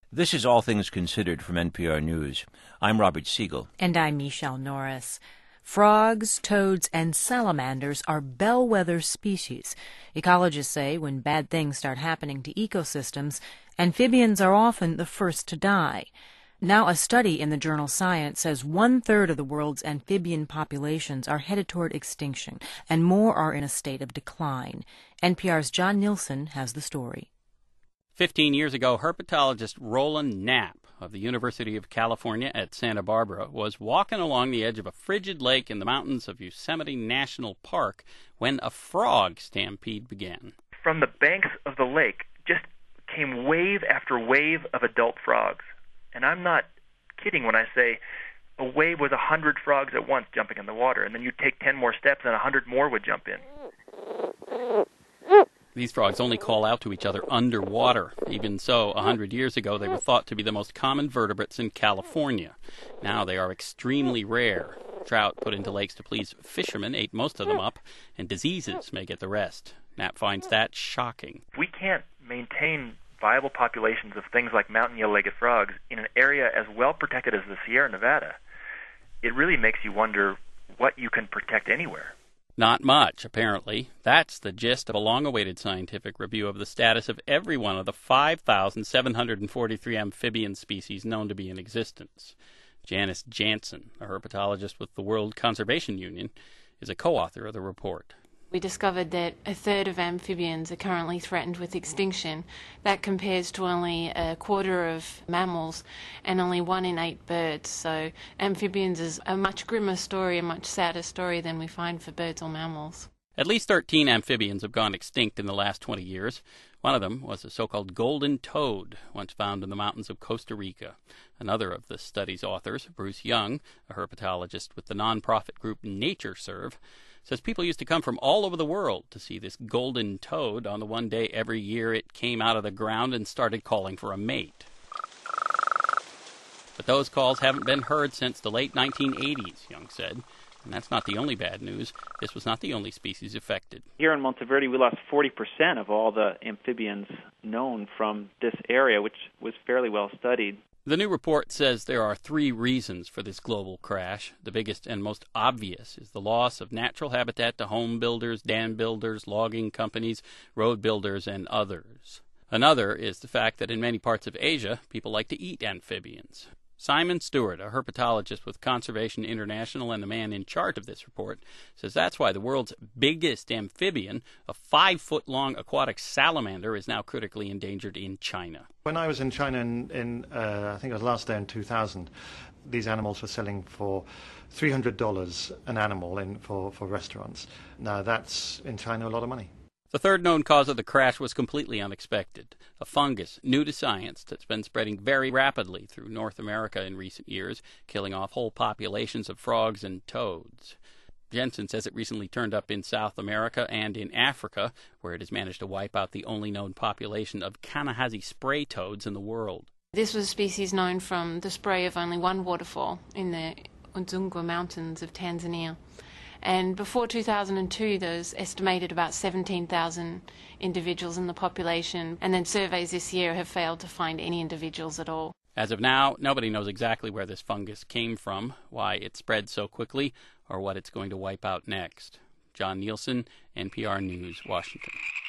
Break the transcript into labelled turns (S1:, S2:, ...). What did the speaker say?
S1: This is All Things Considered from NPR News. I'm Robert Siegel.
S2: And I'm Michelle Norris. Frogs, toads, and salamanders are bellwether species. Ecologists say when bad things start happening to ecosystems, amphibians are often the first to die. Now, a study in the journal Science says 1/3 of the world's amphibian populations are headed toward extinction, and more are in a state of decline. NPR's John Nielsen has the story.
S3: 15 years ago, herpetologist Roland Knapp of the University of California at Santa Barbara was walking along the edge of a frigid lake in the mountains of Yosemite National Park when a frog stampede began.
S4: From the banks of the lake just came wave after wave of adult frogs. And I'm not kidding when I say a wave was 100 frogs at once jumping in the water, and then you'd take 10 more steps and 100 more would jump in.
S3: These frogs only call out to each other underwater. Even so, 100 years ago, they were thought to be the most common vertebrates in California. Now they are extremely rare. Trout put into lakes to please fishermen ate most of them up, and diseases may get the rest. Knapp finds that shocking.
S4: We can't maintain viable populations of things like mountain yellow-legged frogs in an area as well protected as the Sierra Nevada. It really makes you wonder what you can protect anywhere.
S3: Not much, apparently. That's the gist of a long-awaited scientific review of the status of every one of the 5,743 amphibian species known to be in existence. Janice Jansen, a herpetologist with the World Conservation Union, is a co-author of the report.
S5: We discovered that 1/3 of amphibians are currently threatened with extinction. That compares to only 1/4 of mammals and only 1 in 8 birds. So amphibians is a much grimmer story, a much sadder story than we find for birds or mammals.
S3: At least 13 amphibians have gone extinct in the last 20 years. One of them was a so-called golden toad, once found in the mountains of Costa Rica. Another of the study's authors, Bruce Young, a herpetologist with the nonprofit group NatureServe, says people used to come from all over the world to see this golden toad on the one day every year it came out of the ground and started calling for a mate. But those calls haven't been heard since the late 1980s, Young said. And that's not the only bad news. This was not the only species affected.
S6: Here in Monteverde, we lost 40% of all the amphibians known from this area, which was fairly well studied.
S3: The new report says there are 3 reasons for this global crash. The biggest and most obvious is the loss of natural habitat to home builders, dam builders, logging companies, road builders, and others. Another is the fact that in many parts of Asia, people like to eat amphibians. Simon Stewart, a herpetologist with Conservation International and the man in charge of this report, says that's why the world's biggest amphibian, a 5-foot-long aquatic salamander, is now critically endangered in China.
S7: When I was in China in I think it was last day in 2000, these animals were selling for $300 an animal for restaurants. Now that's, in China, a lot of money.
S3: The third known cause of the crash was completely unexpected. A fungus, new to science, that's been spreading very rapidly through North America in recent years, killing off whole populations of frogs and toads. Jensen says it recently turned up in South America and in Africa, where it has managed to wipe out the only known population of Kanahazi spray toads in the world.
S5: This was a species known from the spray of only one waterfall in the Udzungwa Mountains of Tanzania. And before 2002, there was estimated about 17,000 individuals in the population, and then surveys this year have failed to find any individuals at all.
S3: As of now, nobody knows exactly where this fungus came from, why it spread so quickly, or what it's going to wipe out next. John Nielsen, NPR News, Washington.